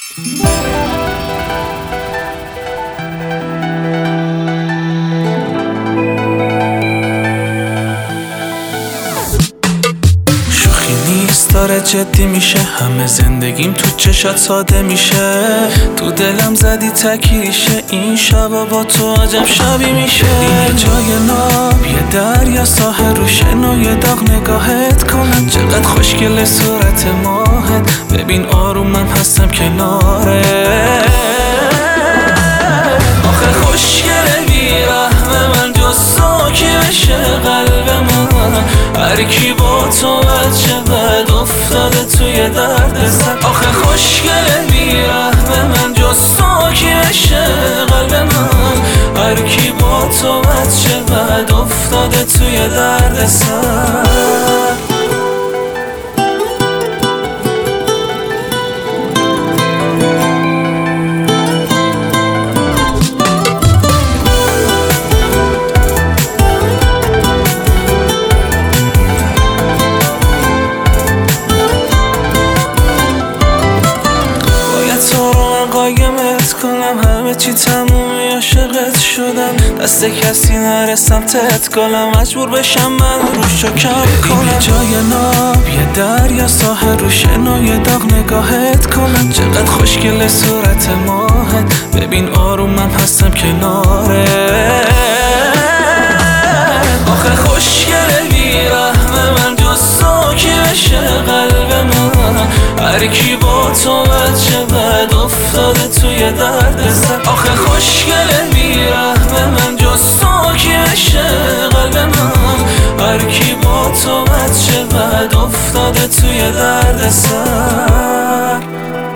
داره جدی میشه، همه زندگیم تو چشات ساده میشه. تو دلم زدی تکیشه، این شبا با تو عجب شبی میشه. یه جای ناب، یه دریا، ساحل رو شن و یه داغ نگاهت کنم. چقدر خوشگله صورت ماهت، ببین آرومم هستم کناره. آخه خوشگله بیرحم من جز تو کی بشه قلب من. هر کی با تو چقدر افتاده توی درد سر. آخه خوشگله بیرحم من جز تو کی بشه قلب من. هر کی با تو چقدر افتاده توی درد سر. قایمت کنم، همه چی تمومی، عاشقت شدم. دست کسی نرسم تت کنم، مجبور بشم من روشو کم کنم. یه جای ناب، یه دریا، ساحل رو شن و یه داغ نگاهت کنم. چقدر خوشگله صورت ماهت، ببین آرومم هستم کناره. آخه خوشگله بیرحم من جز تو کی بشه قلب من. هر کی با تو چقدر افتاده توی درد سر. آخه خوشگله بیرحم من جز تو کی بشه قلب من. هر کی با تو چقدر افتاده توی درد سر.